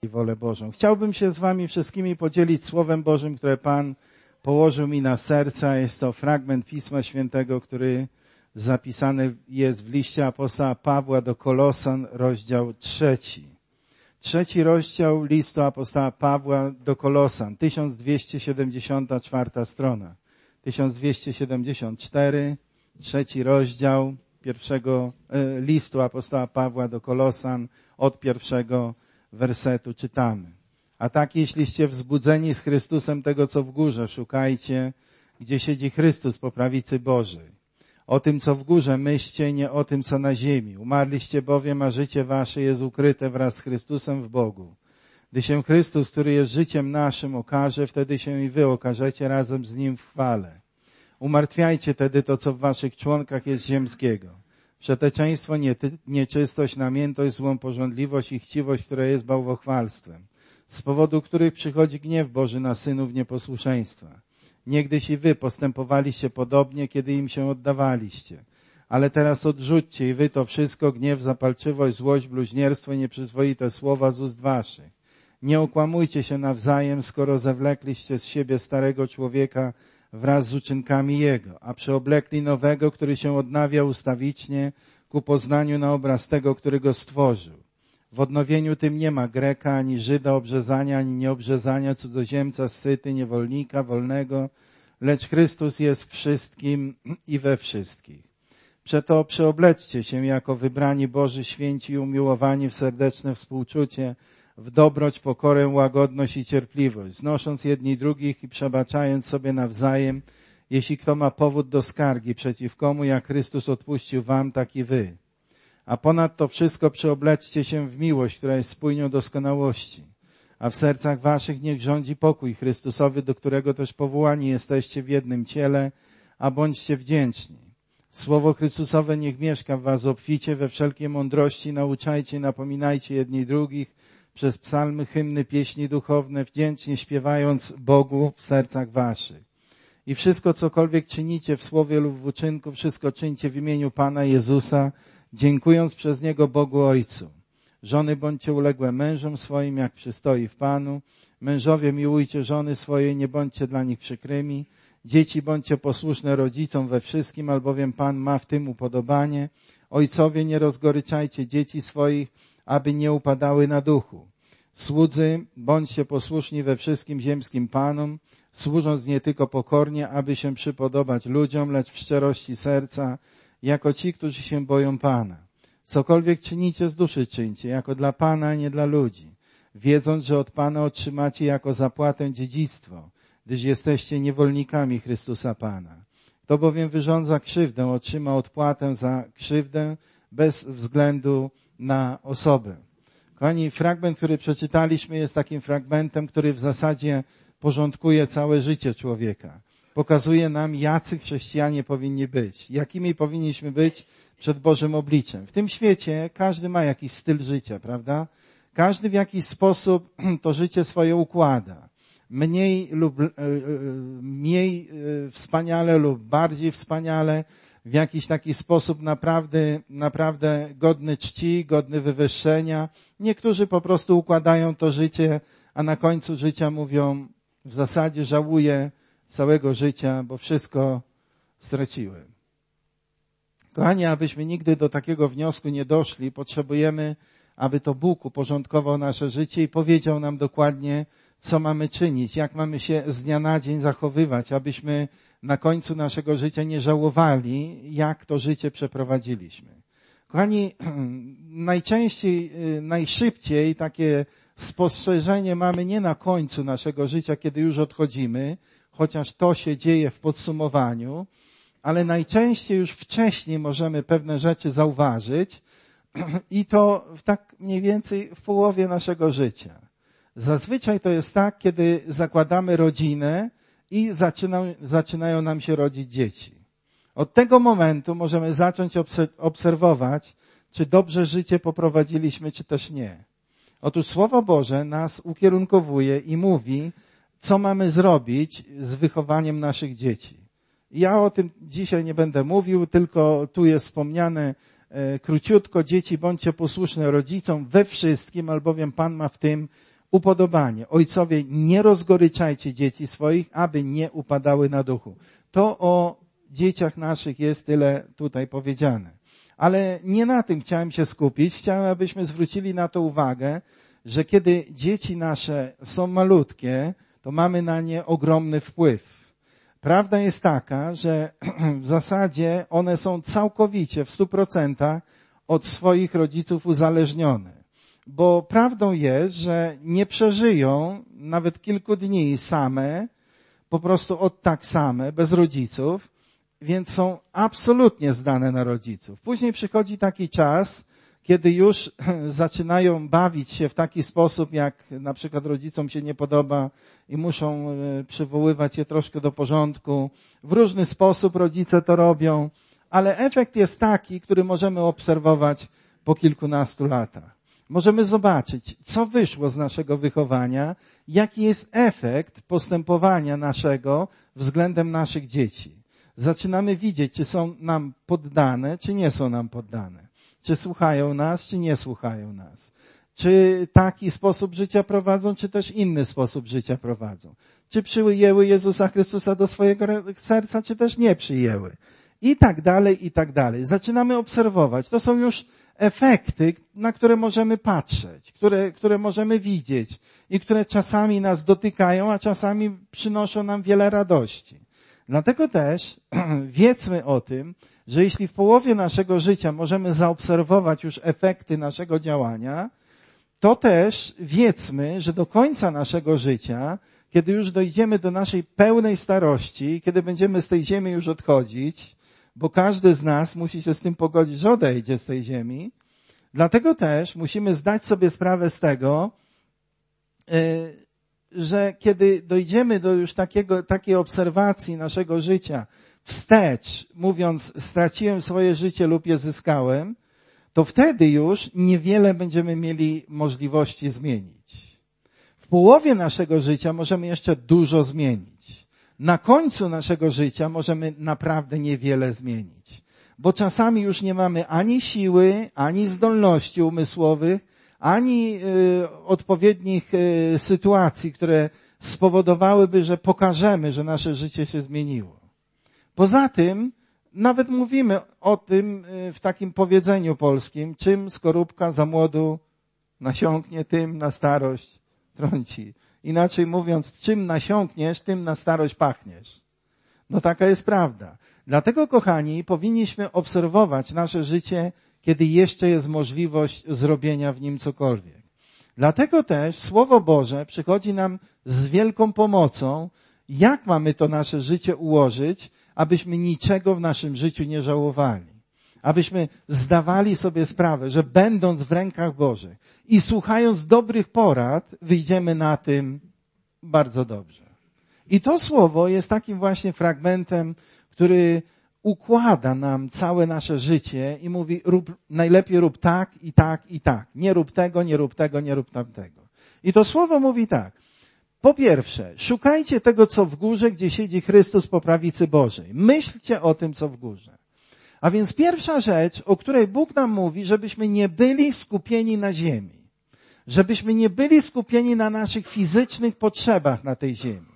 i wolę Bożą. Chciałbym się z wami wszystkimi podzielić Słowem Bożym, które Pan położył mi na serca. Jest to fragment Pisma Świętego, który zapisany jest w liście apostoła Pawła do Kolosan, rozdział 3. 3 rozdział listu apostoła Pawła do Kolosan, 1274 strona. 1274, 3 rozdział pierwszego listu apostoła Pawła do Kolosan, od pierwszego wersetu czytamy. A tak, jeśliście wzbudzeni z Chrystusem tego, co w górze, szukajcie, gdzie siedzi Chrystus po prawicy Bożej. O tym, co w górze, myślcie, nie o tym, co na ziemi. Umarliście bowiem, a życie wasze jest ukryte wraz z Chrystusem w Bogu. Gdy się Chrystus, który jest życiem naszym, okaże, wtedy się i wy okażecie razem z Nim w chwale. Umartwiajcie tedy to, co w waszych członkach jest ziemskiego. Przeteczeństwo, nieczystość, namiętność, złą pożądliwość i chciwość, która jest bałwochwalstwem, z powodu których przychodzi gniew Boży na synów nieposłuszeństwa. Niegdyś i wy postępowaliście podobnie, kiedy im się oddawaliście. Ale teraz odrzućcie i wy to wszystko, gniew, zapalczywość, złość, bluźnierstwo i nieprzyzwoite słowa z ust waszych. Nie okłamujcie się nawzajem, skoro zewlekliście z siebie starego człowieka wraz z uczynkami jego, a przyoblekli nowego, który się odnawia ustawicznie ku poznaniu na obraz tego, który go stworzył. W odnowieniu tym nie ma Greka, ani Żyda, obrzezania, ani nieobrzezania, cudzoziemca, scyty, niewolnika, wolnego, lecz Chrystus jest wszystkim i we wszystkich. Przeto przyobleczcie się jako wybrani Boży, święci i umiłowani w serdeczne współczucie, w dobroć, pokorę, łagodność i cierpliwość, znosząc jedni drugich i przebaczając sobie nawzajem, jeśli kto ma powód do skargi przeciw komu, jak Chrystus odpuścił wam, tak i wy. A ponad to wszystko przyobleczcie się w miłość, która jest spójnią doskonałości. A w sercach waszych niech rządzi pokój Chrystusowy, do którego też powołani jesteście w jednym ciele, a bądźcie wdzięczni. Słowo Chrystusowe niech mieszka w was obficie, we wszelkiej mądrości nauczajcie i napominajcie jedni drugich przez psalmy, hymny, pieśni duchowne, wdzięcznie śpiewając Bogu w sercach waszych. I wszystko, cokolwiek czynicie w słowie lub w uczynku, wszystko czyńcie w imieniu Pana Jezusa, dziękując przez Niego Bogu Ojcu. Żony bądźcie uległe mężom swoim, jak przystoi w Panu. Mężowie miłujcie żony swoje, nie bądźcie dla nich przykrymi. Dzieci bądźcie posłuszne rodzicom we wszystkim, albowiem Pan ma w tym upodobanie. Ojcowie, nie rozgoryczajcie dzieci swoich, aby nie upadały na duchu. Słudzy, bądźcie posłuszni we wszystkim ziemskim Panom, służąc nie tylko pokornie, aby się przypodobać ludziom, lecz w szczerości serca, jako ci, którzy się boją Pana. Cokolwiek czynicie, z duszy czyńcie, jako dla Pana, a nie dla ludzi, wiedząc, że od Pana otrzymacie jako zapłatę dziedzictwo, gdyż jesteście niewolnikami Chrystusa Pana. Kto bowiem wyrządza krzywdę, otrzyma odpłatę za krzywdę bez względu na osobę. Kochani, fragment, który przeczytaliśmy, jest takim fragmentem, który w zasadzie porządkuje całe życie człowieka. Pokazuje nam, jacy chrześcijanie powinni być, jakimi powinniśmy być przed Bożym obliczem. W tym świecie każdy ma jakiś styl życia, prawda? Każdy w jakiś sposób to życie swoje układa. Mniej wspaniale lub bardziej wspaniale, w jakiś taki sposób naprawdę godny czci, godny wywyższenia. Niektórzy po prostu układają to życie, a na końcu życia mówią, w zasadzie żałuję całego życia, bo wszystko straciłem. Kochani, abyśmy nigdy do takiego wniosku nie doszli, potrzebujemy, aby to Bóg uporządkował nasze życie i powiedział nam dokładnie, co mamy czynić, jak mamy się z dnia na dzień zachowywać, abyśmy na końcu naszego życia nie żałowali, jak to życie przeprowadziliśmy. Kochani, najszybciej takie spostrzeżenie mamy nie na końcu naszego życia, kiedy już odchodzimy, chociaż to się dzieje w podsumowaniu, ale najczęściej już wcześniej możemy pewne rzeczy zauważyć i to tak mniej więcej w połowie naszego życia. Zazwyczaj to jest tak, kiedy zakładamy rodzinę i zaczynają nam się rodzić dzieci. Od tego momentu możemy zacząć obserwować, czy dobrze życie poprowadziliśmy, czy też nie. Otóż Słowo Boże nas ukierunkowuje i mówi, co mamy zrobić z wychowaniem naszych dzieci. Ja o tym dzisiaj nie będę mówił, tylko tu jest wspomniane króciutko, dzieci bądźcie posłuszne rodzicom we wszystkim, albowiem Pan ma w tym upodobanie. Ojcowie, nie rozgoryczajcie dzieci swoich, aby nie upadały na duchu. To o dzieciach naszych jest tyle tutaj powiedziane. Ale nie na tym chciałem się skupić. Chciałem, abyśmy zwrócili na to uwagę, że kiedy dzieci nasze są malutkie, to mamy na nie ogromny wpływ. Prawda jest taka, że w zasadzie one są całkowicie, w 100% od swoich rodziców uzależnione. Bo prawdą jest, że nie przeżyją nawet kilku dni same, po prostu od tak same, bez rodziców, więc są absolutnie zdane na rodziców. Później przychodzi taki czas, kiedy już zaczynają bawić się w taki sposób, jak na przykład rodzicom się nie podoba i muszą przywoływać je troszkę do porządku. W różny sposób rodzice to robią, ale efekt jest taki, który możemy obserwować po kilkunastu latach. Możemy zobaczyć, co wyszło z naszego wychowania, jaki jest efekt postępowania naszego względem naszych dzieci. Zaczynamy widzieć, czy są nam poddane, czy nie są nam poddane. Czy słuchają nas, czy nie słuchają nas. Czy taki sposób życia prowadzą, czy też inny sposób życia prowadzą. Czy przyjęły Jezusa Chrystusa do swojego serca, czy też nie przyjęły. I tak dalej, i tak dalej. Zaczynamy obserwować. To są już efekty, na które możemy patrzeć, które możemy widzieć i które czasami nas dotykają, a czasami przynoszą nam wiele radości. Dlatego też wiedzmy o tym, że jeśli w połowie naszego życia możemy zaobserwować już efekty naszego działania, to też wiedzmy, że do końca naszego życia, kiedy już dojdziemy do naszej pełnej starości, kiedy będziemy z tej ziemi już odchodzić, bo każdy z nas musi się z tym pogodzić, że odejdzie z tej ziemi, dlatego też musimy zdać sobie sprawę z tego, że kiedy dojdziemy do już takiej obserwacji naszego życia wstecz, mówiąc straciłem swoje życie lub je zyskałem, to wtedy już niewiele będziemy mieli możliwości zmienić. W połowie naszego życia możemy jeszcze dużo zmienić. Na końcu naszego życia możemy naprawdę niewiele zmienić. Bo czasami już nie mamy ani siły, ani zdolności umysłowych, ani odpowiednich sytuacji, które spowodowałyby, że pokażemy, że nasze życie się zmieniło. Poza tym, nawet mówimy o tym w takim powiedzeniu polskim, czym skorupka za młodu nasiąknie, tym na starość trąci. Inaczej mówiąc, czym nasiąkniesz, tym na starość pachniesz. No taka jest prawda. Dlatego, kochani, powinniśmy obserwować nasze życie, kiedy jeszcze jest możliwość zrobienia w nim cokolwiek. Dlatego też Słowo Boże przychodzi nam z wielką pomocą, jak mamy to nasze życie ułożyć, abyśmy niczego w naszym życiu nie żałowali. Abyśmy zdawali sobie sprawę, że będąc w rękach Bożych i słuchając dobrych porad, wyjdziemy na tym bardzo dobrze. I to słowo jest takim właśnie fragmentem, który układa nam całe nasze życie i mówi, najlepiej rób tak i tak i tak. Nie rób tego, nie rób tego, nie rób tamtego. I to słowo mówi tak. Po pierwsze, szukajcie tego, co w górze, gdzie siedzi Chrystus po prawicy Bożej. Myślcie o tym, co w górze. A więc pierwsza rzecz, o której Bóg nam mówi, żebyśmy nie byli skupieni na ziemi. Żebyśmy nie byli skupieni na naszych fizycznych potrzebach na tej ziemi.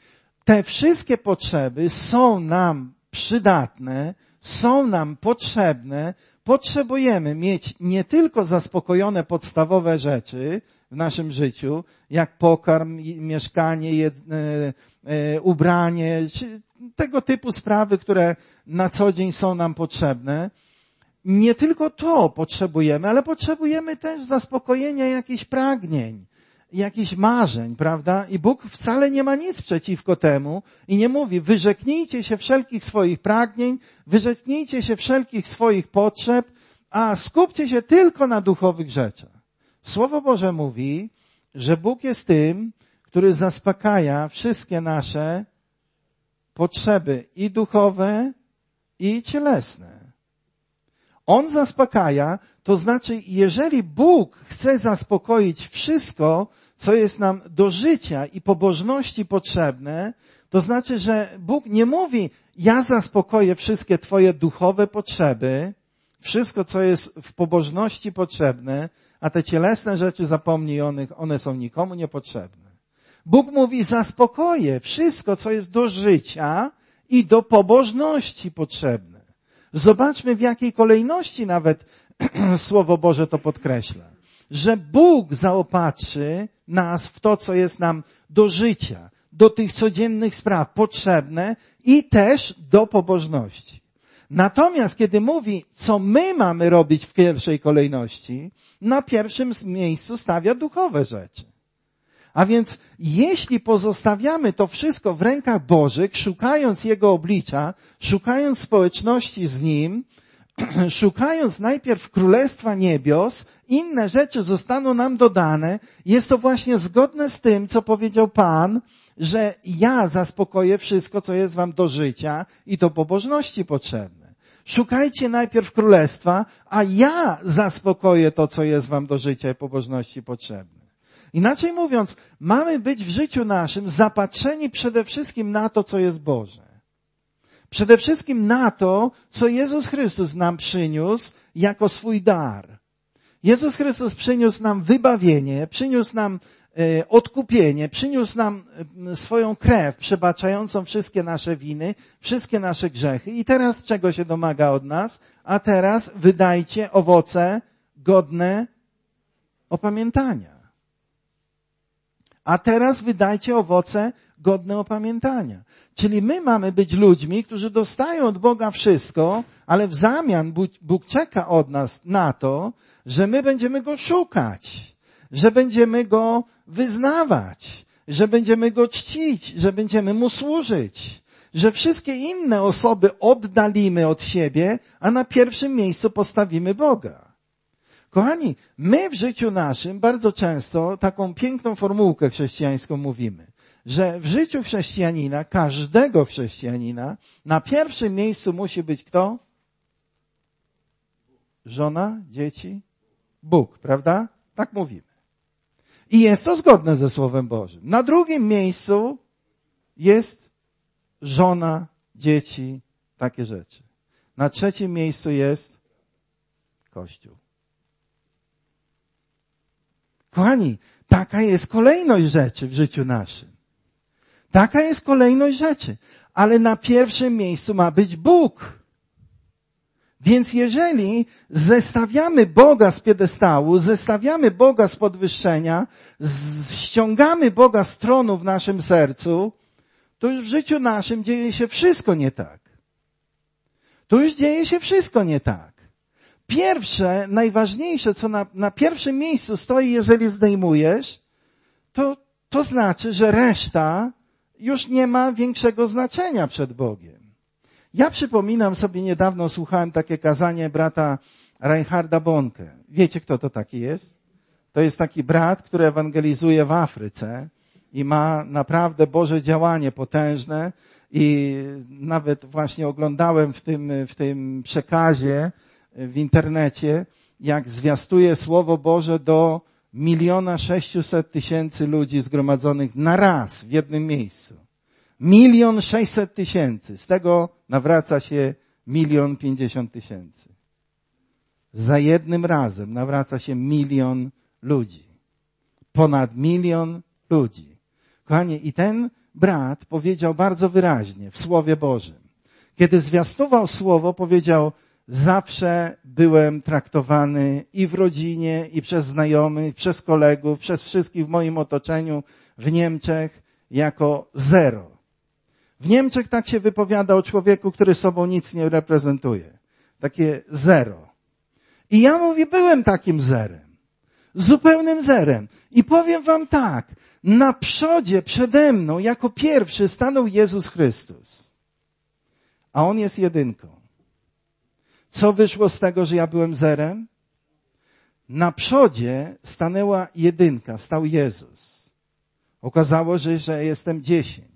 Te wszystkie potrzeby są nam przydatne, są nam potrzebne. Potrzebujemy mieć nie tylko zaspokojone podstawowe rzeczy w naszym życiu, jak pokarm, mieszkanie, ubranie, tego typu sprawy, które na co dzień są nam potrzebne. Nie tylko to potrzebujemy, ale potrzebujemy też zaspokojenia jakichś pragnień, jakichś marzeń, prawda? I Bóg wcale nie ma nic przeciwko temu i nie mówi, wyrzeknijcie się wszelkich swoich pragnień, wyrzeknijcie się wszelkich swoich potrzeb, a skupcie się tylko na duchowych rzeczach. Słowo Boże mówi, że Bóg jest tym, który zaspokaja wszystkie nasze potrzeby i duchowe, i cielesne. On zaspokaja, to znaczy, jeżeli Bóg chce zaspokoić wszystko, co jest nam do życia i pobożności potrzebne, to znaczy, że Bóg nie mówi, ja zaspokoję wszystkie twoje duchowe potrzeby, wszystko, co jest w pobożności potrzebne, a te cielesne rzeczy zapomnij o nich, one są nikomu niepotrzebne. Bóg mówi, zaspokoję wszystko, co jest do życia i do pobożności potrzebne. Zobaczmy, w jakiej kolejności nawet Słowo Boże to podkreśla. Że Bóg zaopatrzy nas w to, co jest nam do życia, do tych codziennych spraw potrzebne i też do pobożności. Natomiast kiedy mówi, co my mamy robić w pierwszej kolejności, na pierwszym miejscu stawia duchowe rzeczy. A więc jeśli pozostawiamy to wszystko w rękach Bożych, szukając Jego oblicza, szukając społeczności z Nim, szukając najpierw Królestwa Niebios, inne rzeczy zostaną nam dodane, jest to właśnie zgodne z tym, co powiedział Pan, że ja zaspokoję wszystko, co jest wam do życia i do pobożności potrzebne. Szukajcie najpierw Królestwa, a ja zaspokoję to, co jest wam do życia i pobożności potrzebne. Inaczej mówiąc, mamy być w życiu naszym zapatrzeni przede wszystkim na to, co jest Boże. Przede wszystkim na to, co Jezus Chrystus nam przyniósł jako swój dar. Jezus Chrystus przyniósł nam wybawienie, przyniósł nam odkupienie, przyniósł nam swoją krew przebaczającą wszystkie nasze winy, wszystkie nasze grzechy. I teraz czego się domaga od nas? A teraz wydajcie owoce godne opamiętania. A teraz wydajcie owoce godne opamiętania. Czyli my mamy być ludźmi, którzy dostają od Boga wszystko, ale w zamian Bóg czeka od nas na to, że my będziemy Go szukać, że będziemy Go wyznawać, że będziemy Go czcić, że będziemy Mu służyć, że wszystkie inne osoby oddalimy od siebie, a na pierwszym miejscu postawimy Boga. Kochani, my w życiu naszym bardzo często taką piękną formułkę chrześcijańską mówimy, że w życiu chrześcijanina, każdego chrześcijanina, na pierwszym miejscu musi być kto? Żona, dzieci, Bóg, prawda? Tak mówimy. I jest to zgodne ze Słowem Bożym. Na drugim miejscu jest żona, dzieci, takie rzeczy. Na trzecim miejscu jest Kościół. Kochani, taka jest kolejność rzeczy w życiu naszym. Taka jest kolejność rzeczy. Ale na pierwszym miejscu ma być Bóg. Więc jeżeli zestawiamy Boga z piedestału, zestawiamy Boga z podwyższenia, ściągamy Boga z tronu w naszym sercu, to już w życiu naszym dzieje się wszystko nie tak. To już dzieje się wszystko nie tak. Pierwsze, najważniejsze, co na pierwszym miejscu stoi, jeżeli zdejmujesz, to znaczy, że reszta już nie ma większego znaczenia przed Bogiem. Ja przypominam sobie, niedawno słuchałem takie kazanie brata Reinharda Bonke. Wiecie, kto to taki jest? To jest taki brat, który ewangelizuje w Afryce i ma naprawdę Boże działanie potężne i nawet właśnie oglądałem w tym przekazie w internecie, jak zwiastuje Słowo Boże do 1,6 tysiąca ludzi zgromadzonych na raz w jednym miejscu. 1,6 tysięcy. Z tego nawraca się 1,050 tysięcy. Za jednym razem nawraca się 1 milion ludzi. Ponad 1 milion ludzi. Kochani, i ten brat powiedział bardzo wyraźnie w Słowie Bożym. Kiedy zwiastował Słowo, powiedział: zawsze byłem traktowany i w rodzinie, i przez znajomych, przez kolegów, przez wszystkich w moim otoczeniu w Niemczech jako zero. W Niemczech tak się wypowiada o człowieku, który sobą nic nie reprezentuje. Takie zero. I ja mówię, byłem takim zerem. Zupełnym zerem. I powiem wam tak, na przodzie przede mną jako pierwszy stanął Jezus Chrystus. A On jest jedynką. Co wyszło z tego, że ja byłem zerem? Na przodzie stanęła jedynka, stał Jezus. Okazało się, że jestem 10.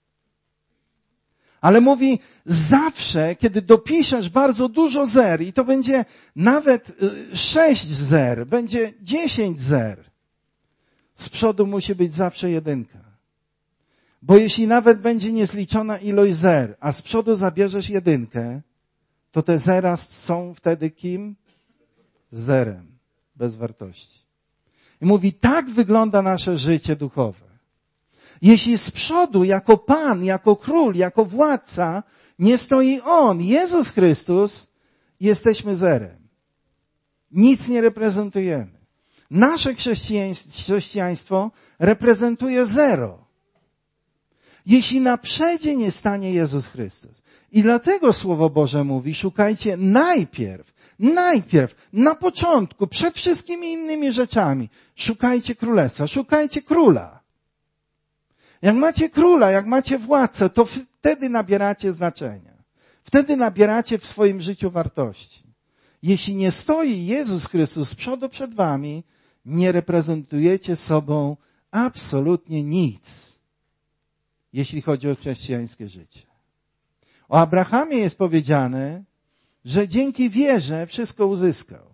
Ale mówi, zawsze, kiedy dopiszesz bardzo dużo zer i to będzie nawet 6 zer, będzie 10 zer, z przodu musi być zawsze jedynka. Bo jeśli nawet będzie niezliczona ilość zer, a z przodu zabierzesz jedynkę, to te zera są wtedy kim? Zerem. bez wartości. I mówi, tak wygląda nasze życie duchowe. Jeśli z przodu, jako Pan, jako Król, jako Władca, nie stoi On, Jezus Chrystus, jesteśmy zerem. Nic nie reprezentujemy. Nasze chrześcijaństwo reprezentuje zero. Jeśli na przodzie nie stanie Jezus Chrystus. I dlatego Słowo Boże mówi, szukajcie najpierw, na początku, przed wszystkimi innymi rzeczami, szukajcie Królestwa, szukajcie Króla. Jak macie Króla, jak macie Władcę, to wtedy nabieracie znaczenia. Wtedy nabieracie w swoim życiu wartości. Jeśli nie stoi Jezus Chrystus z przodu przed wami, nie reprezentujecie sobą absolutnie nic, jeśli chodzi o chrześcijańskie życie. O Abrahamie jest powiedziane, że dzięki wierze wszystko uzyskał.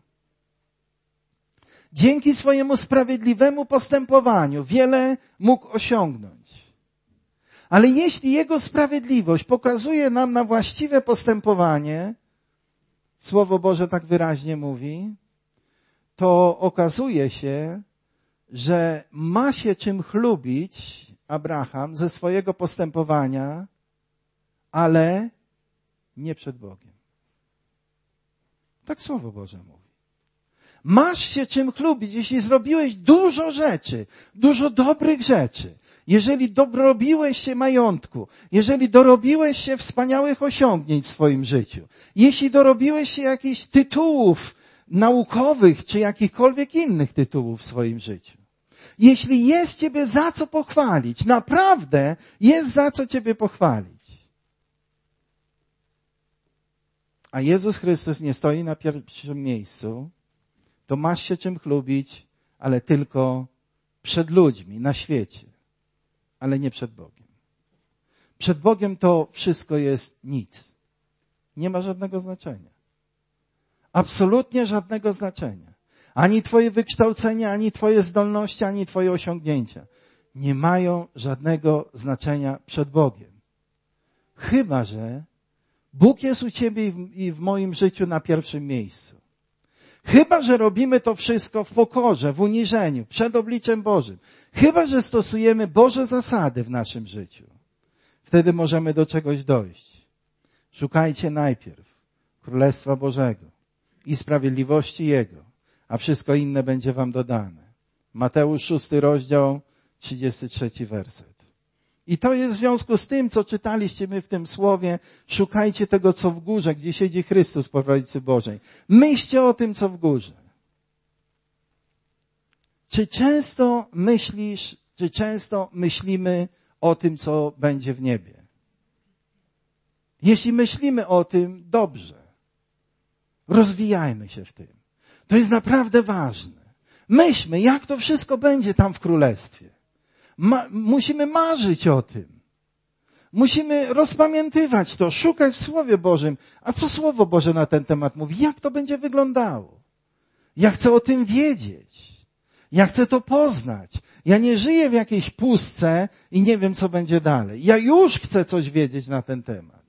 Dzięki swojemu sprawiedliwemu postępowaniu wiele mógł osiągnąć. Ale jeśli jego sprawiedliwość pokazuje nam na właściwe postępowanie, Słowo Boże tak wyraźnie mówi, to okazuje się, że ma się czym chlubić Abraham ze swojego postępowania, ale nie przed Bogiem. Tak Słowo Boże mówi. Masz się czym chlubić, jeśli zrobiłeś dużo rzeczy, dużo dobrych rzeczy, jeżeli dorobiłeś się majątku, jeżeli dorobiłeś się wspaniałych osiągnięć w swoim życiu, jeśli dorobiłeś się jakichś tytułów naukowych, czy jakichkolwiek innych tytułów w swoim życiu. Jeśli jest Ciebie za co pochwalić, naprawdę jest za co Ciebie pochwalić. A Jezus Chrystus nie stoi na pierwszym miejscu, to masz się czym chlubić, ale tylko przed ludźmi, na świecie, ale nie przed Bogiem. Przed Bogiem to wszystko jest nic. Nie ma żadnego znaczenia. Absolutnie żadnego znaczenia. Ani Twoje wykształcenie, ani Twoje zdolności, ani Twoje osiągnięcia nie mają żadnego znaczenia przed Bogiem. Chyba że Bóg jest u Ciebie i w moim życiu na pierwszym miejscu. Chyba że robimy to wszystko w pokorze, w uniżeniu, przed obliczem Bożym. Chyba że stosujemy Boże zasady w naszym życiu. Wtedy możemy do czegoś dojść. Szukajcie najpierw Królestwa Bożego i sprawiedliwości Jego, a wszystko inne będzie wam dodane. Mateusz 6 rozdział, 33 werset. I to jest w związku z tym, co czytaliście my w tym słowie. Szukajcie tego, co w górze, gdzie siedzi Chrystus po prawicy Bożej. Myślcie o tym, co w górze. Czy często myślimy o tym, co będzie w niebie? Jeśli myślimy o tym, dobrze. Rozwijajmy się w tym. To jest naprawdę ważne. Myślmy, jak to wszystko będzie tam w Królestwie. Musimy marzyć o tym. Musimy rozpamiętywać to, szukać w Słowie Bożym. A co Słowo Boże na ten temat mówi? Jak to będzie wyglądało? Ja chcę o tym wiedzieć. Ja chcę to poznać. Ja nie żyję w jakiejś pustce i nie wiem, co będzie dalej. Ja już chcę coś wiedzieć na ten temat.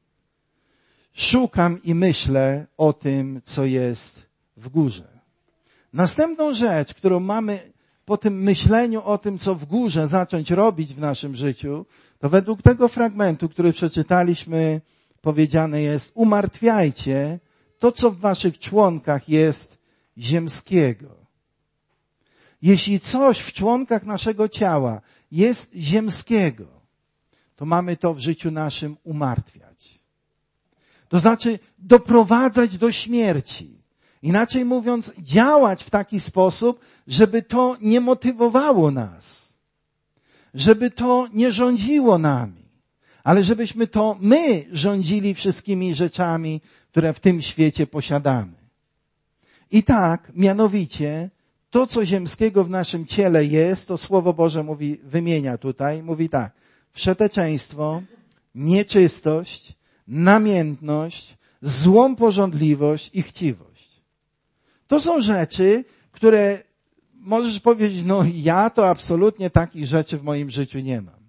Szukam i myślę o tym, co jest w górze. Następną rzecz, którą mamy po tym myśleniu o tym, co w górze zacząć robić w naszym życiu, to według tego fragmentu, który przeczytaliśmy, powiedziane jest: umartwiajcie to, co w waszych członkach jest ziemskiego. Jeśli coś w członkach naszego ciała jest ziemskiego, to mamy to w życiu naszym umartwiać. To znaczy doprowadzać do śmierci. Inaczej mówiąc, działać w taki sposób, żeby to nie motywowało nas. Żeby to nie rządziło nami. Ale żebyśmy to my rządzili wszystkimi rzeczami, które w tym świecie posiadamy. I tak, mianowicie, to, co ziemskiego w naszym ciele jest, to Słowo Boże wymienia tutaj, mówi tak: wszeteczeństwo, nieczystość, namiętność, złą pożądliwość i chciwość. To są rzeczy, które możesz powiedzieć, no ja to absolutnie takich rzeczy w moim życiu nie mam.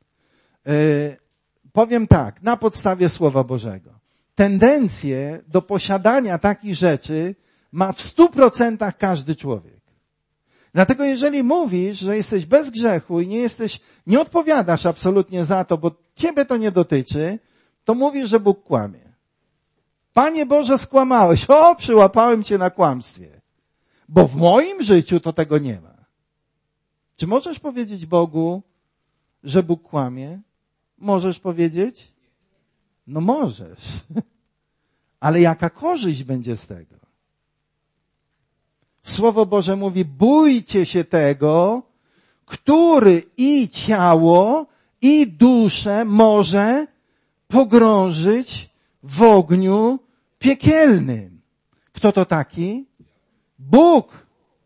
Powiem tak, na podstawie Słowa Bożego. Tendencje do posiadania takich rzeczy ma w 100% każdy człowiek. Dlatego jeżeli mówisz, że jesteś bez grzechu i nie odpowiadasz absolutnie za to, bo ciebie to nie dotyczy, to mówisz, że Bóg kłamie. Panie Boże, skłamałeś. O, przyłapałem cię na kłamstwie. Bo w moim życiu to tego nie ma. Czy możesz powiedzieć Bogu, że Bóg kłamie? Możesz powiedzieć? No możesz. Ale jaka korzyść będzie z tego? Słowo Boże mówi, bójcie się tego, który i ciało, i duszę może pogrążyć w ogniu piekielnym. Kto to taki? Bóg.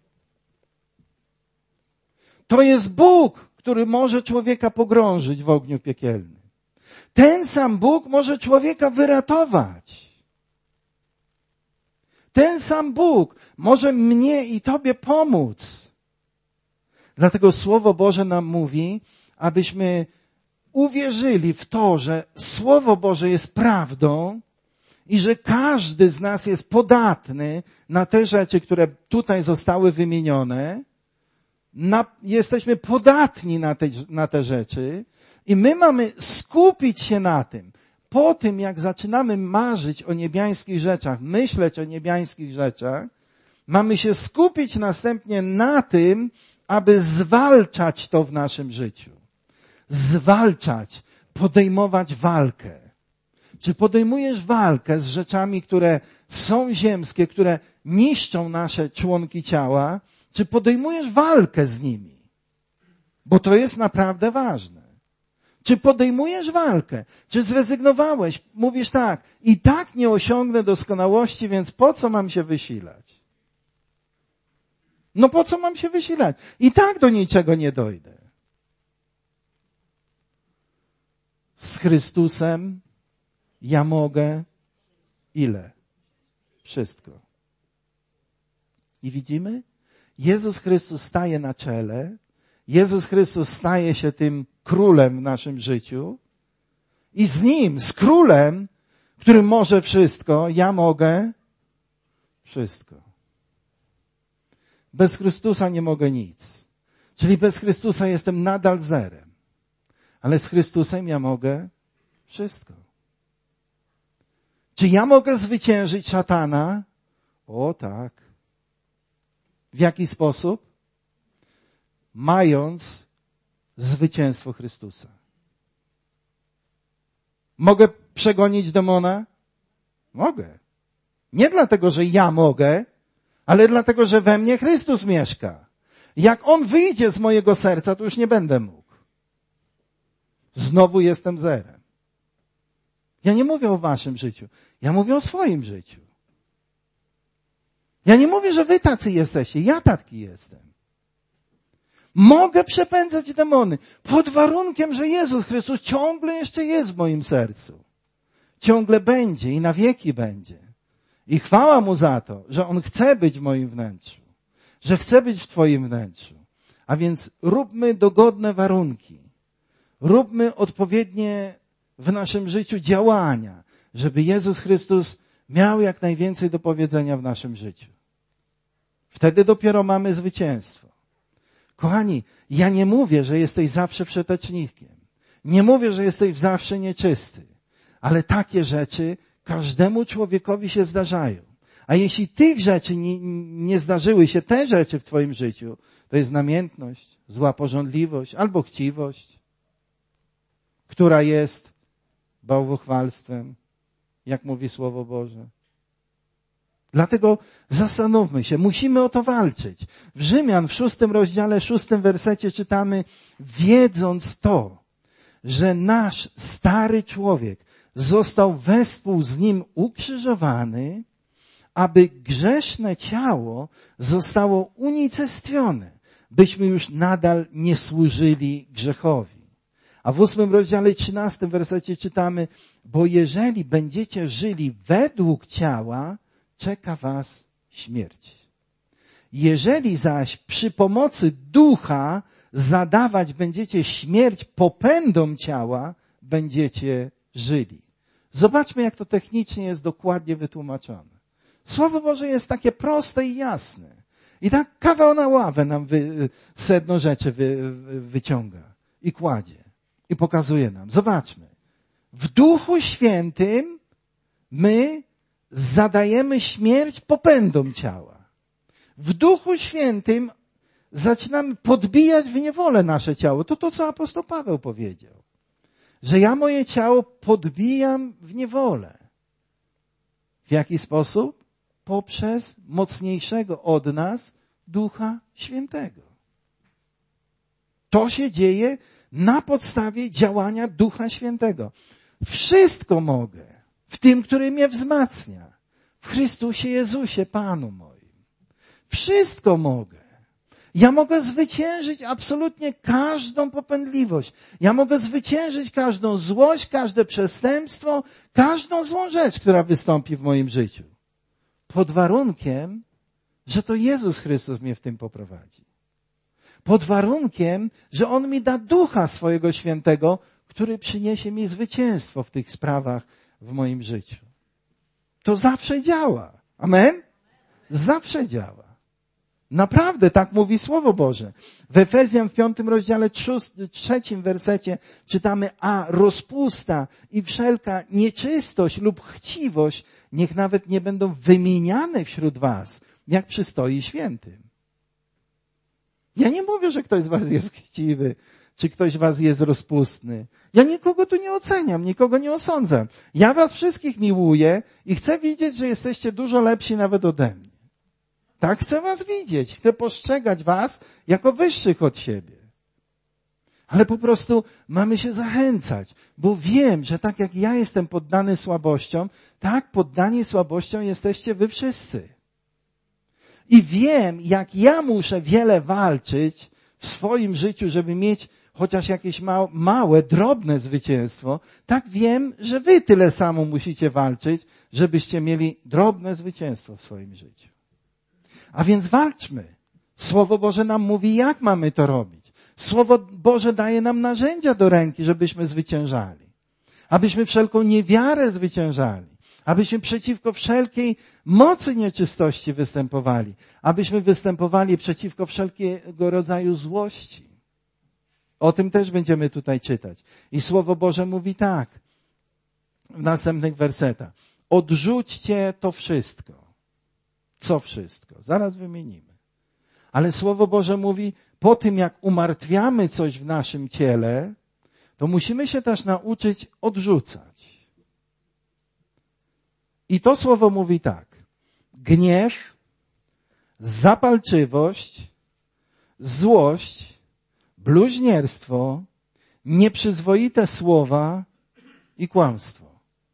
To jest Bóg, który może człowieka pogrążyć w ogniu piekielnym. Ten sam Bóg może człowieka wyratować. Ten sam Bóg może mnie i tobie pomóc. Dlatego Słowo Boże nam mówi, abyśmy uwierzyli w to, że Słowo Boże jest prawdą i że każdy z nas jest podatny na te rzeczy, które tutaj zostały wymienione. Jesteśmy podatni na te rzeczy i my mamy skupić się na tym. Po tym, jak zaczynamy marzyć o niebiańskich rzeczach, myśleć o niebiańskich rzeczach, mamy się skupić następnie na tym, aby zwalczać to w naszym życiu. Zwalczać, podejmować walkę. Czy podejmujesz walkę z rzeczami, które są ziemskie, które niszczą nasze członki ciała? Czy podejmujesz walkę z nimi? Bo to jest naprawdę ważne. Czy podejmujesz walkę? Czy zrezygnowałeś? Mówisz tak, i tak nie osiągnę doskonałości, więc po co mam się wysilać? No po co mam się wysilać? I tak do niczego nie dojdę. Z Chrystusem ja mogę ile? Wszystko. I widzimy? Jezus Chrystus staje na czele. Jezus Chrystus staje się tym królem w naszym życiu. I z Nim, z królem, który może wszystko, ja mogę wszystko. Bez Chrystusa nie mogę nic. Czyli bez Chrystusa jestem nadal zerem. Ale z Chrystusem ja mogę wszystko. Czy ja mogę zwyciężyć szatana? O tak. W jaki sposób? Mając zwycięstwo Chrystusa. Mogę przegonić demona? Mogę. Nie dlatego, że ja mogę, ale dlatego, że we mnie Chrystus mieszka. Jak On wyjdzie z mojego serca, to już nie będę mógł. Znowu jestem zerem. Ja nie mówię o waszym życiu. Ja mówię o swoim życiu. Ja nie mówię, że wy tacy jesteście. Ja taki jestem. Mogę przepędzać demony pod warunkiem, że Jezus Chrystus ciągle jeszcze jest w moim sercu. Ciągle będzie i na wieki będzie. I chwała Mu za to, że On chce być w moim wnętrzu. Że chce być w twoim wnętrzu. A więc róbmy dogodne warunki. Róbmy odpowiednie w naszym życiu działania, żeby Jezus Chrystus miał jak najwięcej do powiedzenia w naszym życiu. Wtedy dopiero mamy zwycięstwo. Kochani, ja nie mówię, że jesteś zawsze wszetecznikiem. Nie mówię, że jesteś zawsze nieczysty. Ale takie rzeczy każdemu człowiekowi się zdarzają. A jeśli tych rzeczy nie zdarzyły się, te rzeczy w twoim życiu, to jest namiętność, zła pożądliwość albo chciwość, która jest bałwochwalstwem, jak mówi Słowo Boże. Dlatego zastanówmy się, musimy o to walczyć. W Rzymian w 6 rozdziale, 6 wersecie czytamy, wiedząc to, że nasz stary człowiek został wespół z Nim ukrzyżowany, aby grzeszne ciało zostało unicestwione, byśmy już nadal nie służyli grzechowi. A w 8 rozdziale 13 wersecie czytamy, bo jeżeli będziecie żyli według ciała, czeka was śmierć. Jeżeli zaś przy pomocy ducha zadawać będziecie śmierć popędom ciała, będziecie żyli. Zobaczmy, jak to technicznie jest dokładnie wytłumaczone. Słowo Boże jest takie proste i jasne. I tak kawał na ławę nam sedno rzeczy wyciąga i kładzie. I pokazuje nam. Zobaczmy. W Duchu Świętym my zadajemy śmierć popędom ciała. W Duchu Świętym zaczynamy podbijać w niewolę nasze ciało. To, co apostoł Paweł powiedział. Że ja moje ciało podbijam w niewolę. W jaki sposób? Poprzez mocniejszego od nas Ducha Świętego. To się dzieje na podstawie działania Ducha Świętego. Wszystko mogę w tym, który mnie wzmacnia. W Chrystusie Jezusie, Panu moim. Wszystko mogę. Ja mogę zwyciężyć absolutnie każdą popędliwość. Ja mogę zwyciężyć każdą złość, każde przestępstwo, każdą złą rzecz, która wystąpi w moim życiu. Pod warunkiem, że to Jezus Chrystus mnie w tym poprowadzi. Pod warunkiem, że On mi da Ducha swojego Świętego, który przyniesie mi zwycięstwo w tych sprawach w moim życiu. To zawsze działa. Amen? Zawsze działa. Naprawdę, tak mówi Słowo Boże. W Efezjan w 5 rozdziale 3 wersecie czytamy: a rozpusta i wszelka nieczystość lub chciwość niech nawet nie będą wymieniane wśród was, jak przystoi świętym. Ja nie mówię, że ktoś z was jest chciwy, czy ktoś z was jest rozpustny. Ja nikogo tu nie oceniam, nikogo nie osądzam. Ja was wszystkich miłuję i chcę widzieć, że jesteście dużo lepsi nawet ode mnie. Tak chcę was widzieć. Chcę postrzegać was jako wyższych od siebie. Ale po prostu mamy się zachęcać, bo wiem, że tak jak ja jestem poddany słabościom, tak poddani słabościom jesteście wy wszyscy. I wiem, jak ja muszę wiele walczyć w swoim życiu, żeby mieć chociaż jakieś małe, drobne zwycięstwo, tak wiem, że wy tyle samo musicie walczyć, żebyście mieli drobne zwycięstwo w swoim życiu. A więc walczmy. Słowo Boże nam mówi, jak mamy to robić. Słowo Boże daje nam narzędzia do ręki, żebyśmy zwyciężali. Abyśmy wszelką niewiarę zwyciężali. Abyśmy przeciwko wszelkiej mocy nieczystości występowali. Abyśmy występowali przeciwko wszelkiego rodzaju złości. O tym też będziemy tutaj czytać. I Słowo Boże mówi tak w następnych wersetach. Odrzućcie to wszystko. Co wszystko? Zaraz wymienimy. Ale Słowo Boże mówi, po tym jak umartwiamy coś w naszym ciele, to musimy się też nauczyć odrzucać. I to Słowo mówi tak. Gniew, zapalczywość, złość, bluźnierstwo, nieprzyzwoite słowa i kłamstwo.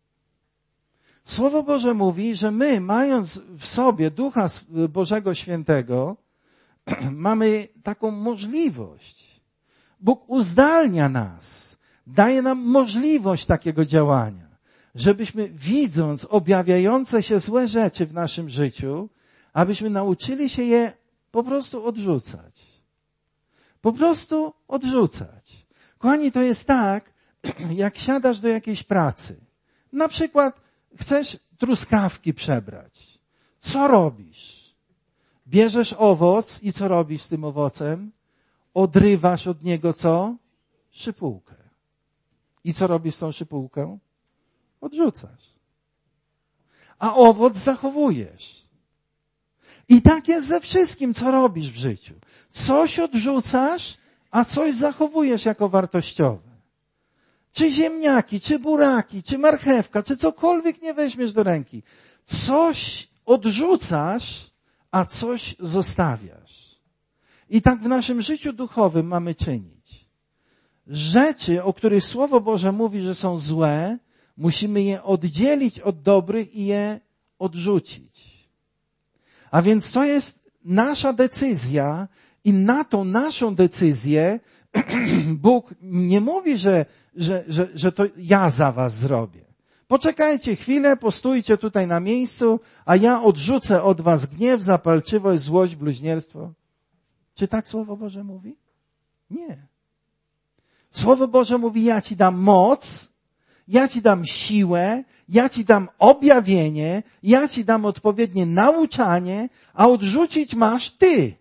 Słowo Boże mówi, że my, mając w sobie Ducha Bożego Świętego, mamy taką możliwość. Bóg uzdalnia nas, daje nam możliwość takiego działania, żebyśmy widząc objawiające się złe rzeczy w naszym życiu, abyśmy nauczyli się je po prostu odrzucać. Po prostu odrzucać. Kochani, to jest tak, jak siadasz do jakiejś pracy. Na przykład chcesz truskawki przebrać. Co robisz? Bierzesz owoc i co robisz z tym owocem? Odrywasz od niego co? Szypułkę. I co robisz z tą szypułką? Odrzucasz. A owoc zachowujesz. I tak jest ze wszystkim, co robisz w życiu. Coś odrzucasz, a coś zachowujesz jako wartościowe. Czy ziemniaki, czy buraki, czy marchewka, czy cokolwiek nie weźmiesz do ręki. Coś odrzucasz, a coś zostawiasz. I tak w naszym życiu duchowym mamy czynić. Rzeczy, o których Słowo Boże mówi, że są złe, musimy je oddzielić od dobrych i je odrzucić. A więc to jest nasza decyzja i na tą naszą decyzję Bóg nie mówi, że to ja za was zrobię. Poczekajcie chwilę, postójcie tutaj na miejscu, a ja odrzucę od was gniew, zapalczywość, złość, bluźnierstwo. Czy tak Słowo Boże mówi? Nie. Słowo Boże mówi, ja ci dam moc, ja Ci dam siłę, ja Ci dam objawienie, ja Ci dam odpowiednie nauczanie, a odrzucić masz Ty.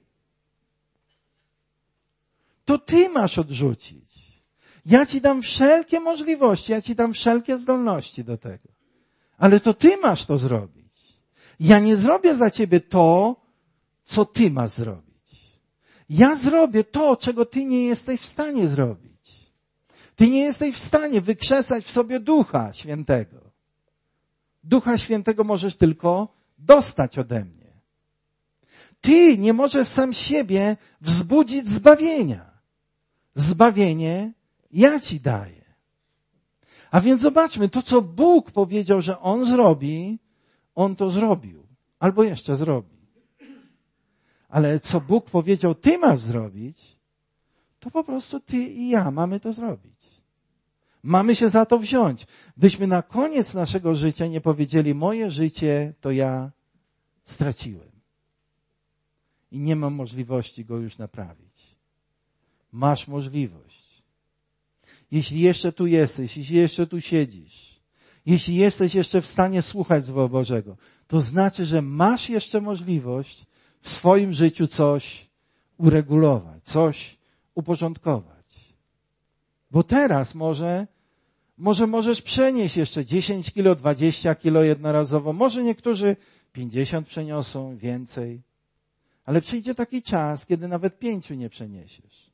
To Ty masz odrzucić. Ja Ci dam wszelkie możliwości, ja Ci dam wszelkie zdolności do tego. Ale to Ty masz to zrobić. Ja nie zrobię za Ciebie to, co Ty masz zrobić. Ja zrobię to, czego Ty nie jesteś w stanie zrobić. Ty nie jesteś w stanie wykrzesać w sobie Ducha Świętego. Ducha Świętego możesz tylko dostać ode mnie. Ty nie możesz sam siebie wzbudzić zbawienia. Zbawienie ja Ci daję. A więc zobaczmy, to co Bóg powiedział, że On zrobi, On to zrobił. Albo jeszcze zrobi. Ale co Bóg powiedział, Ty masz zrobić, to po prostu Ty i ja mamy to zrobić. Mamy się za to wziąć. Byśmy na koniec naszego życia nie powiedzieli, moje życie to ja straciłem. I nie mam możliwości go już naprawić. Masz możliwość. Jeśli jeszcze tu jesteś, jeśli jeszcze tu siedzisz, jeśli jesteś jeszcze w stanie słuchać Słowa Bożego, to znaczy, że masz jeszcze możliwość w swoim życiu coś uregulować, coś uporządkować. Bo teraz może możesz przenieść jeszcze 10 kilo, 20 kilo jednorazowo. Może niektórzy 50 przeniosą, więcej. Ale przyjdzie taki czas, kiedy nawet 5 nie przeniesiesz.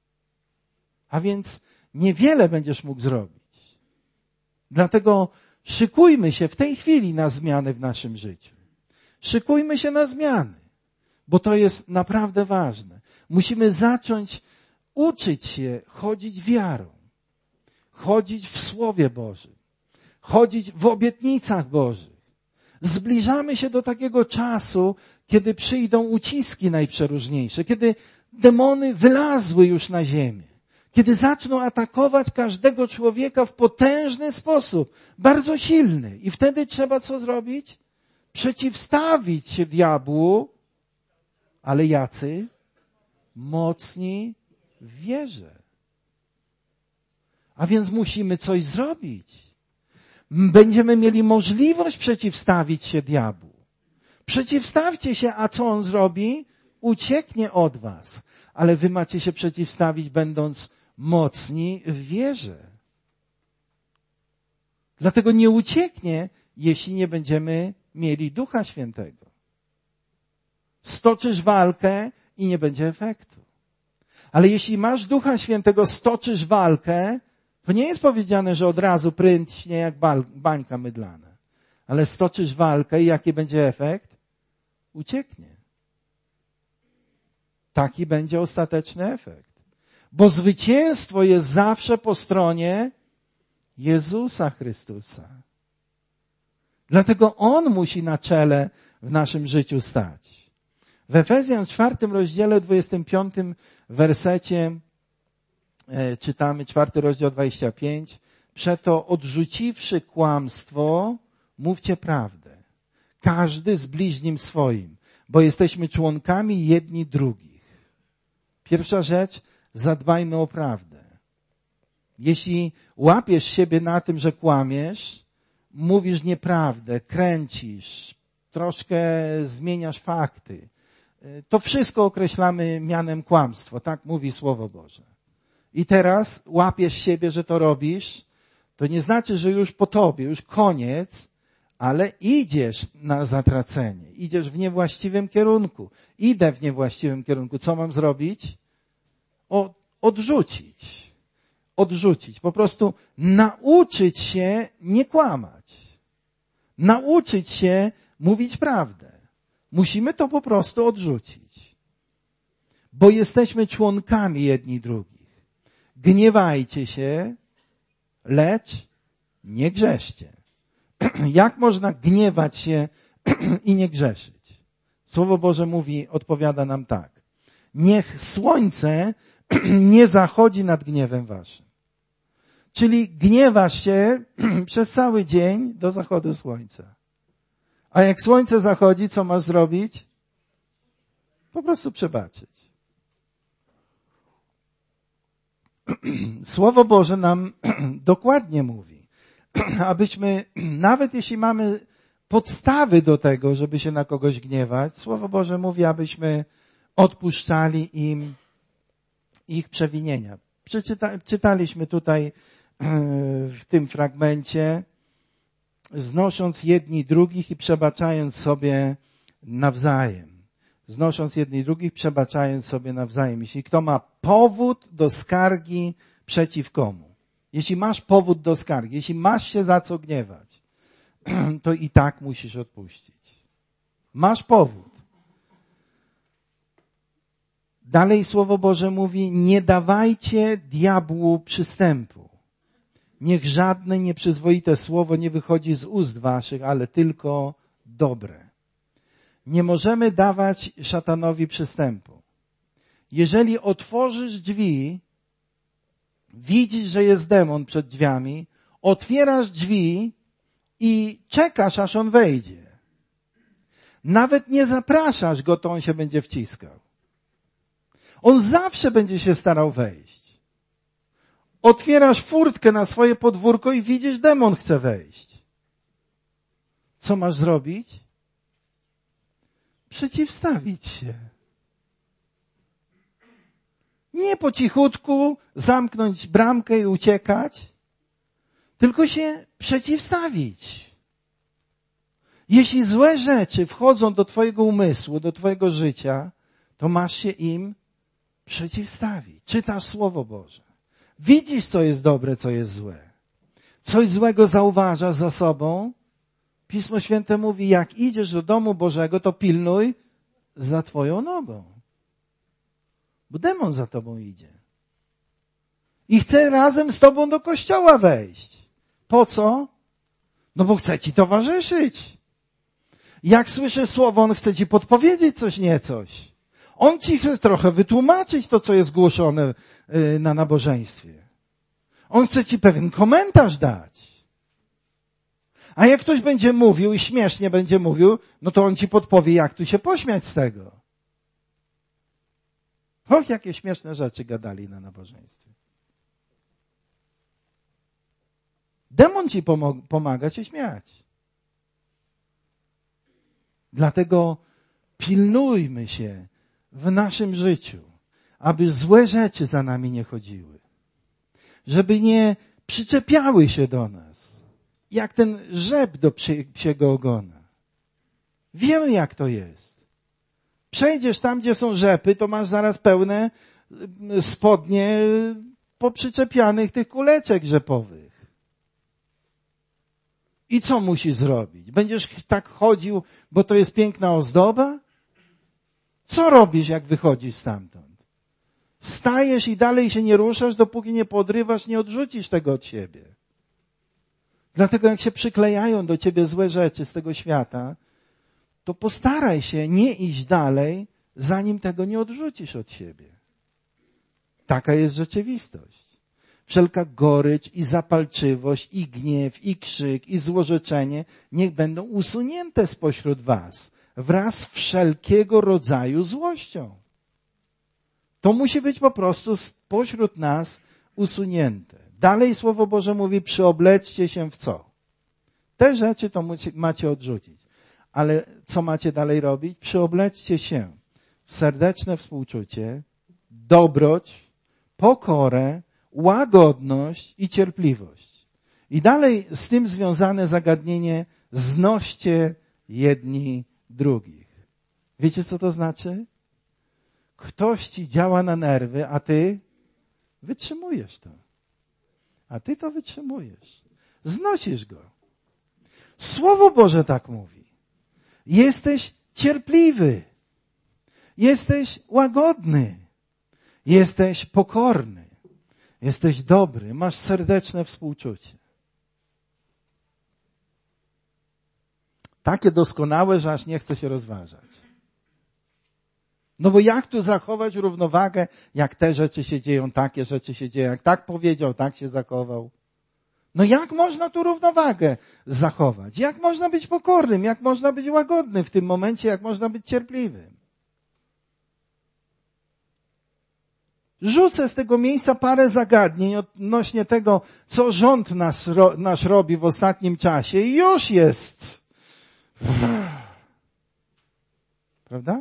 A więc niewiele będziesz mógł zrobić. Dlatego szykujmy się w tej chwili na zmiany w naszym życiu. Szykujmy się na zmiany, bo to jest naprawdę ważne. Musimy zacząć uczyć się chodzić wiarą, chodzić w Słowie Bożym, chodzić w obietnicach Bożych. Zbliżamy się do takiego czasu, kiedy przyjdą uciski najprzeróżniejsze, kiedy demony wylazły już na ziemię, kiedy zaczną atakować każdego człowieka w potężny sposób, bardzo silny. I wtedy trzeba co zrobić? Przeciwstawić się diabłu, ale jacy? Mocni w wierze. A więc musimy coś zrobić. Będziemy mieli możliwość przeciwstawić się diabłu. Przeciwstawcie się, a co on zrobi? Ucieknie od was. Ale wy macie się przeciwstawić, będąc mocni w wierze. Dlatego nie ucieknie, jeśli nie będziemy mieli Ducha Świętego. Stoczysz walkę i nie będzie efektu. Ale jeśli masz Ducha Świętego, stoczysz walkę, to nie jest powiedziane, że od razu prętnie jak bańka mydlana. Ale stoczysz walkę i jaki będzie efekt? Ucieknie. Taki będzie ostateczny efekt. Bo zwycięstwo jest zawsze po stronie Jezusa Chrystusa. Dlatego On musi na czele w naszym życiu stać. W Efezjan 4 rozdziale 25 wersecie czytamy, 4 rozdział 25. Przeto odrzuciwszy kłamstwo, mówcie prawdę. Każdy z bliźnim swoim, bo jesteśmy członkami jedni drugich. Pierwsza rzecz, zadbajmy o prawdę. Jeśli łapiesz siebie na tym, że kłamiesz, mówisz nieprawdę, kręcisz, troszkę zmieniasz fakty, to wszystko określamy mianem kłamstwo. Tak mówi Słowo Boże. I teraz łapiesz siebie, że to robisz, to nie znaczy, że już po tobie, już koniec, ale idziesz na zatracenie. Idziesz w niewłaściwym kierunku. Idę w niewłaściwym kierunku. Co mam zrobić? Odrzucić. Odrzucić. Po prostu nauczyć się nie kłamać. Nauczyć się mówić prawdę. Musimy to po prostu odrzucić. Bo jesteśmy członkami jedni drugich. Gniewajcie się, lecz nie grzeszcie. Jak można gniewać się i nie grzeszyć? Słowo Boże mówi, odpowiada nam tak. Niech słońce nie zachodzi nad gniewem waszym. Czyli gniewasz się przez cały dzień do zachodu słońca. A jak słońce zachodzi, co masz zrobić? Po prostu przebaczyć. Słowo Boże nam dokładnie mówi. abyśmy, nawet jeśli mamy podstawy do tego, żeby się na kogoś gniewać, Słowo Boże mówi, abyśmy odpuszczali im ich przewinienia. Czytaliśmy tutaj w tym fragmencie, znosząc jedni drugich i przebaczając sobie nawzajem. Znosząc jedni drugich, przebaczając sobie nawzajem. Jeśli kto ma powód do skargi przeciw komu. Jeśli masz powód do skargi, jeśli masz się za co gniewać, to i tak musisz odpuścić. Masz powód. Dalej Słowo Boże mówi, nie dawajcie diabłu przystępu. Niech żadne nieprzyzwoite słowo nie wychodzi z ust waszych, ale tylko dobre. Nie możemy dawać szatanowi przystępu. Jeżeli otworzysz drzwi, widzisz, że jest demon przed drzwiami, otwierasz drzwi i czekasz, aż on wejdzie. Nawet nie zapraszasz go, to on się będzie wciskał. On zawsze będzie się starał wejść. Otwierasz furtkę na swoje podwórko i widzisz, demon chce wejść. Co masz zrobić? Przeciwstawić się. Nie po cichutku zamknąć bramkę i uciekać, tylko się przeciwstawić. Jeśli złe rzeczy wchodzą do twojego umysłu, do twojego życia, to masz się im przeciwstawić. Czytasz Słowo Boże. Widzisz, co jest dobre, co jest złe. Coś złego zauważasz za sobą. Pismo Święte mówi, jak idziesz do domu Bożego, to pilnuj za twoją nogą. Bo demon za tobą idzie. I chce razem z tobą do kościoła wejść. Po co? No bo chce ci towarzyszyć. Jak słyszy słowo, on chce ci podpowiedzieć coś, nie coś. On ci chce trochę wytłumaczyć to, co jest głoszone na nabożeństwie. On chce ci pewien komentarz dać. A jak ktoś będzie mówił i śmiesznie będzie mówił, no to on ci podpowie, jak tu się pośmiać z tego. Och, jakie śmieszne rzeczy gadali na nabożeństwie. Demon ci pomaga się śmiać. Dlatego pilnujmy się w naszym życiu, aby złe rzeczy za nami nie chodziły. Żeby nie przyczepiały się do nas. Jak ten rzep do psiego ogona. Wiemy, jak to jest. Przejdziesz tam, gdzie są rzepy, to masz zaraz pełne spodnie poprzyczepianych tych kuleczek rzepowych. I co musisz zrobić? Będziesz tak chodził, bo to jest piękna ozdoba? Co robisz, jak wychodzisz stamtąd? Stajesz i dalej się nie ruszasz, dopóki nie podrywasz, nie odrzucisz tego od siebie. Dlatego jak się przyklejają do ciebie złe rzeczy z tego świata, to postaraj się nie iść dalej, zanim tego nie odrzucisz od siebie. Taka jest rzeczywistość. Wszelka gorycz i zapalczywość, i gniew, i krzyk, i złorzeczenie niech będą usunięte spośród was wraz z wszelkiego rodzaju złością. To musi być po prostu spośród nas usunięte. Dalej Słowo Boże mówi, przyobleczcie się w co? Te rzeczy to macie odrzucić. Ale co macie dalej robić? Przyobleczcie się w serdeczne współczucie, dobroć, pokorę, łagodność i cierpliwość. I dalej z tym związane zagadnienie, znoście jedni drugich. Wiecie, co to znaczy? Ktoś ci działa na nerwy, a ty wytrzymujesz to. A ty to wytrzymujesz. Znosisz go. Słowo Boże tak mówi. Jesteś cierpliwy. Jesteś łagodny. Jesteś pokorny. Jesteś dobry. Masz serdeczne współczucie. Takie doskonałe, że aż nie chce się rozważać. No bo jak tu zachować równowagę, jak te rzeczy się dzieją, takie rzeczy się dzieją, jak tak powiedział, tak się zachował. No jak można tu równowagę zachować? Jak można być pokornym? Jak można być łagodnym w tym momencie? Jak można być cierpliwym? Rzucę z tego miejsca parę zagadnień odnośnie tego, co rząd nasz robi w ostatnim czasie i już jest. Prawda?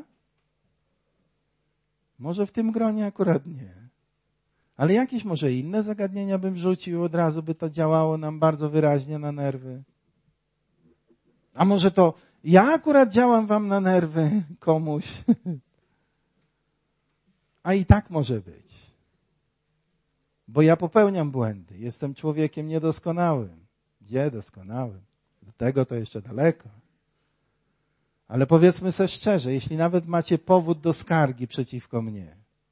Może w tym gronie akurat nie. Ale jakieś może inne zagadnienia bym rzucił, od razu by to działało nam bardzo wyraźnie na nerwy. A może to ja akurat działam wam na nerwy komuś. A i tak może być. Bo ja popełniam błędy. Jestem człowiekiem niedoskonałym. Gdzie doskonałym? Do tego to jeszcze daleko. Ale powiedzmy sobie szczerze, jeśli nawet macie powód do skargi przeciwko mnie,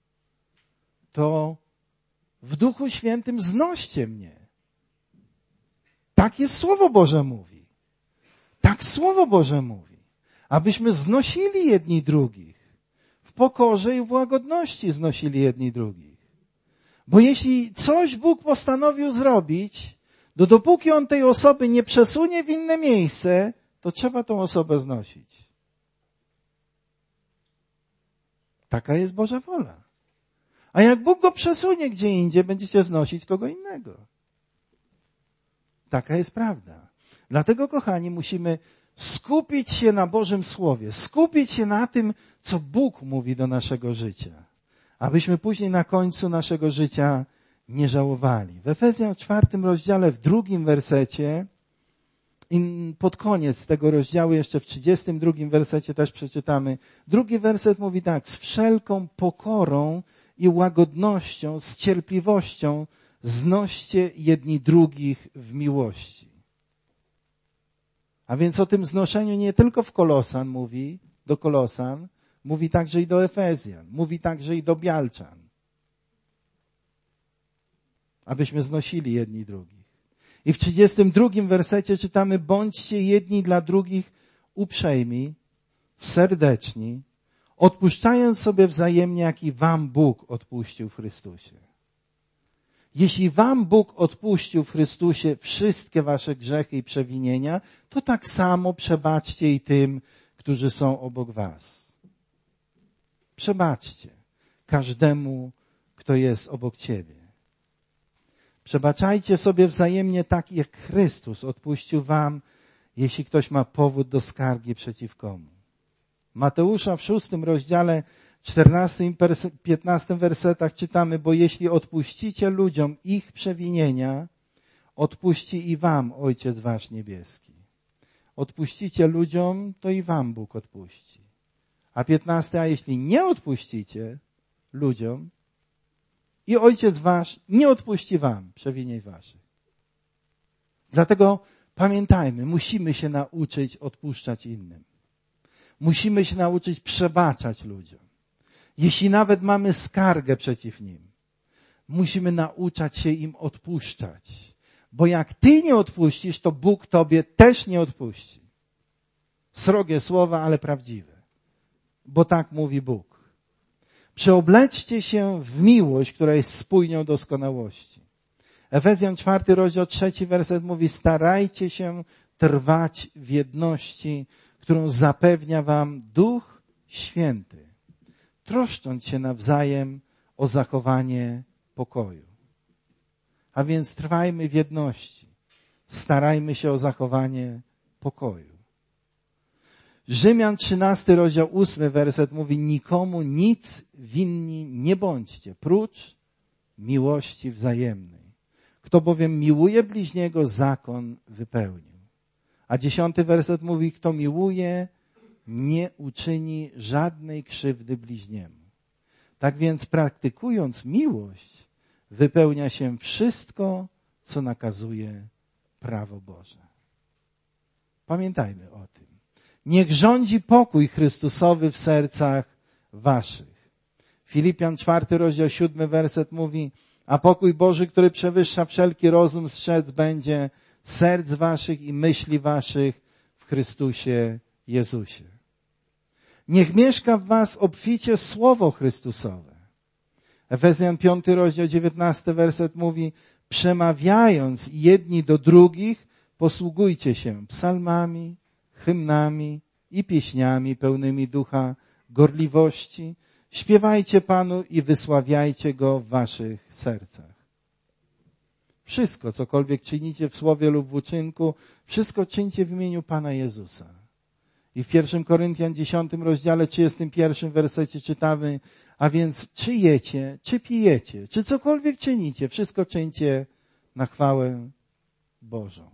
to w Duchu Świętym znoście mnie. Tak jest Słowo Boże mówi. Tak Słowo Boże mówi. Abyśmy znosili jedni drugich. W pokorze i w łagodności znosili jedni drugich. Bo jeśli coś Bóg postanowił zrobić, to dopóki On tej osoby nie przesunie w inne miejsce, to trzeba tą osobę znosić. Taka jest Boża wola. A jak Bóg go przesunie gdzie indziej, będziecie znosić kogo innego. Taka jest prawda. Dlatego, kochani, musimy skupić się na Bożym Słowie, skupić się na tym, co Bóg mówi do naszego życia, abyśmy później na końcu naszego życia nie żałowali. W Efezjan 4 rozdziale, w 2 wersecie, i pod koniec tego rozdziału, jeszcze w 32 wersecie też przeczytamy. 2 werset mówi tak: z wszelką pokorą i łagodnością, z cierpliwością znoście jedni drugich w miłości. A więc o tym znoszeniu nie tylko w Kolosan mówi, do Kolosan, mówi także i do Efezjan, mówi także i do Bialczan. Abyśmy znosili jedni drugich. I w 32 wersecie czytamy: bądźcie jedni dla drugich uprzejmi, serdeczni, odpuszczając sobie wzajemnie, jak i wam Bóg odpuścił w Chrystusie. Jeśli wam Bóg odpuścił w Chrystusie wszystkie wasze grzechy i przewinienia, to tak samo przebaczcie i tym, którzy są obok was. Przebaczcie każdemu, kto jest obok ciebie. Przebaczajcie sobie wzajemnie tak, jak Chrystus odpuścił wam, jeśli ktoś ma powód do skargi przeciwko mu. Mateusza w 6 rozdziale, 14 i 15 wersetach czytamy: bo jeśli odpuścicie ludziom ich przewinienia, odpuści i wam Ojciec wasz niebieski. Odpuścicie ludziom, to i wam Bóg odpuści. A 15, a jeśli nie odpuścicie ludziom, i Ojciec wasz nie odpuści wam przewinień waszych. Dlatego pamiętajmy, musimy się nauczyć odpuszczać innym. Musimy się nauczyć przebaczać ludziom. Jeśli nawet mamy skargę przeciw nim, musimy nauczać się im odpuszczać. Bo jak ty nie odpuścisz, to Bóg tobie też nie odpuści. Srogie słowa, ale prawdziwe. Bo tak mówi Bóg. Przeobleczcie się w miłość, która jest spójnią doskonałości. Efezjan 4 rozdział 3 werset mówi: starajcie się trwać w jedności, którą zapewnia wam Duch Święty, troszcząc się nawzajem o zachowanie pokoju. A więc trwajmy w jedności. Starajmy się o zachowanie pokoju. Rzymian 13 rozdział 8 werset mówi: nikomu nic winni nie bądźcie, prócz miłości wzajemnej. Kto bowiem miłuje bliźniego, zakon wypełnił. A 10 werset mówi: kto miłuje, nie uczyni żadnej krzywdy bliźniemu. Tak więc praktykując miłość, wypełnia się wszystko, co nakazuje prawo Boże. Pamiętajmy o tym. Niech rządzi pokój Chrystusowy w sercach waszych. Filipian 4 rozdział 7 werset mówi: a pokój Boży, który przewyższa wszelki rozum, strzec będzie serc waszych i myśli waszych w Chrystusie Jezusie. Niech mieszka w was obficie Słowo Chrystusowe. Efezjan 5 rozdział 19 werset mówi: przemawiając jedni do drugich, posługujcie się psalmami, hymnami i pieśniami pełnymi ducha gorliwości, Śpiewajcie Panu i wysławiajcie Go w waszych sercach. Wszystko, cokolwiek czynicie w słowie lub w uczynku, wszystko czyńcie w imieniu Pana Jezusa. I w 1 Koryntian 10 rozdziale 31 wersecie czytamy, a więc czy jecie, czy pijecie, czy cokolwiek czynicie, wszystko czyńcie na chwałę Bożą.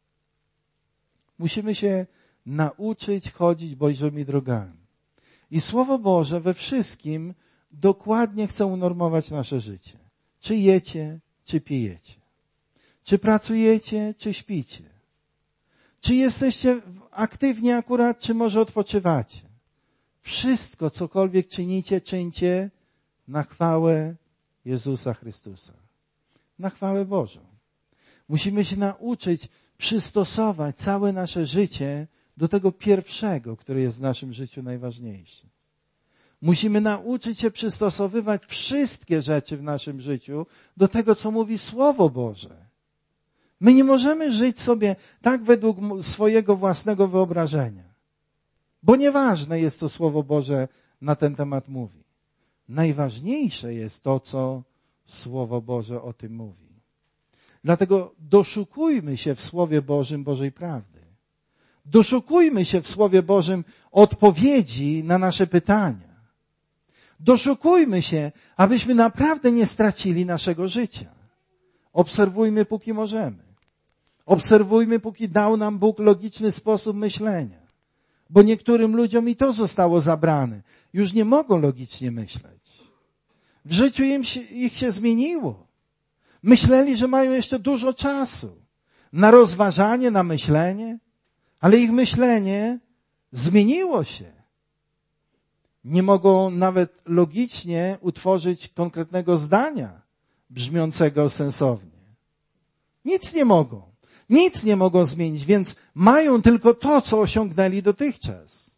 Musimy się nauczyć chodzić Bożymi drogami. I Słowo Boże we wszystkim dokładnie chce unormować nasze życie. Czy jecie, czy pijecie. Czy pracujecie, czy śpicie. Czy jesteście aktywni akurat, czy może odpoczywacie. Wszystko, cokolwiek czynicie, czyńcie na chwałę Jezusa Chrystusa. Na chwałę Bożą. Musimy się nauczyć przystosować całe nasze życie do tego pierwszego, który jest w naszym życiu najważniejszy. Musimy nauczyć się przystosowywać wszystkie rzeczy w naszym życiu do tego, co mówi Słowo Boże. My nie możemy żyć sobie tak według swojego własnego wyobrażenia. Bo nieważne jest to Słowo Boże na ten temat mówi. Najważniejsze jest to, co Słowo Boże o tym mówi. Dlatego doszukujmy się w Słowie Bożym Bożej prawdy. Doszukujmy się w Słowie Bożym odpowiedzi na nasze pytania. Doszukujmy się, abyśmy naprawdę nie stracili naszego życia. Obserwujmy, póki możemy. Obserwujmy, póki dał nam Bóg logiczny sposób myślenia. Bo niektórym ludziom i to zostało zabrane. Już nie mogą logicznie myśleć. W życiu ich się zmieniło. Myśleli, że mają jeszcze dużo czasu na rozważanie, na myślenie, ale ich myślenie zmieniło się. Nie mogą nawet logicznie utworzyć konkretnego zdania brzmiącego sensownie. Nic nie mogą. Nic nie mogą zmienić, więc mają tylko to, co osiągnęli dotychczas.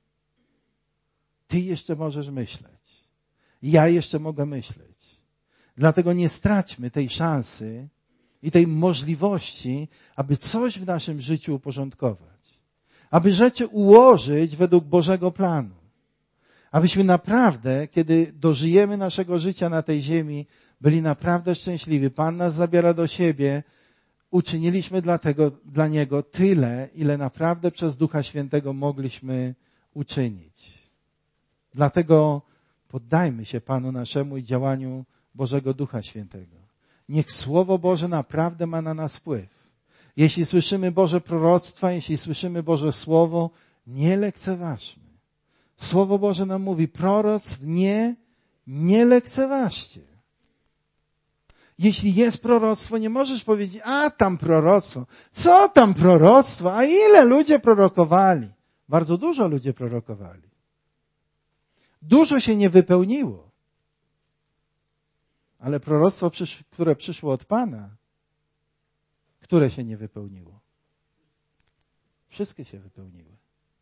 Ty jeszcze możesz myśleć. Ja jeszcze mogę myśleć. Dlatego nie straćmy tej szansy i tej możliwości, aby coś w naszym życiu uporządkować. Aby rzeczy ułożyć według Bożego planu. Abyśmy naprawdę, kiedy dożyjemy naszego życia na tej ziemi, byli naprawdę szczęśliwi. Pan nas zabiera do siebie. Uczyniliśmy dla Niego tyle, ile naprawdę przez Ducha Świętego mogliśmy uczynić. Dlatego poddajmy się Panu naszemu i działaniu Bożego Ducha Świętego. Niech Słowo Boże naprawdę ma na nas wpływ. Jeśli słyszymy Boże proroctwa, jeśli słyszymy Boże Słowo, nie lekceważmy. Słowo Boże nam mówi, proroctw nie lekceważcie. Jeśli jest proroctwo, nie możesz powiedzieć, a tam proroctwo. Co tam proroctwo? A ile ludzie prorokowali? Bardzo dużo ludzie prorokowali. Dużo się nie wypełniło. Ale proroctwo, które przyszło od Pana, które się nie wypełniło? Wszystkie się wypełniły.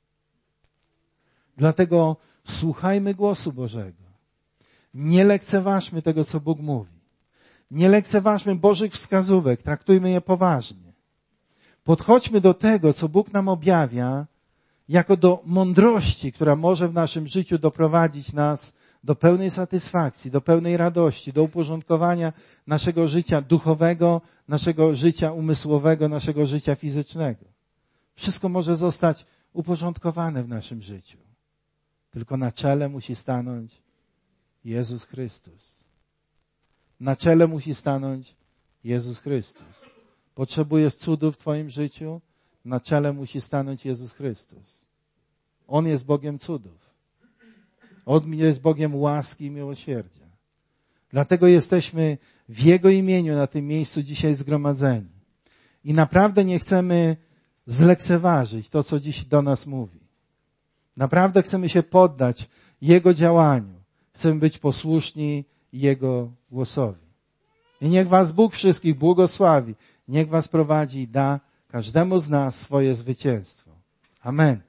Dlatego słuchajmy głosu Bożego. Nie lekceważmy tego, co Bóg mówi. Nie lekceważmy Bożych wskazówek, traktujmy je poważnie. Podchodźmy do tego, co Bóg nam objawia, jako do mądrości, która może w naszym życiu doprowadzić nas do pełnej satysfakcji, do pełnej radości, do uporządkowania naszego życia duchowego, naszego życia umysłowego, naszego życia fizycznego. Wszystko może zostać uporządkowane w naszym życiu. Tylko na czele musi stanąć Jezus Chrystus. Na czele musi stanąć Jezus Chrystus. Potrzebujesz cudów w twoim życiu? Na czele musi stanąć Jezus Chrystus. On jest Bogiem cudów. On jest Bogiem łaski i miłosierdzia. Dlatego jesteśmy w Jego imieniu na tym miejscu dzisiaj zgromadzeni. I naprawdę nie chcemy zlekceważyć to, co dziś do nas mówi. Naprawdę chcemy się poddać Jego działaniu. Chcemy być posłuszni Jego głosowi. I niech was Bóg wszystkich błogosławi. Niech was prowadzi i da każdemu z nas swoje zwycięstwo. Amen.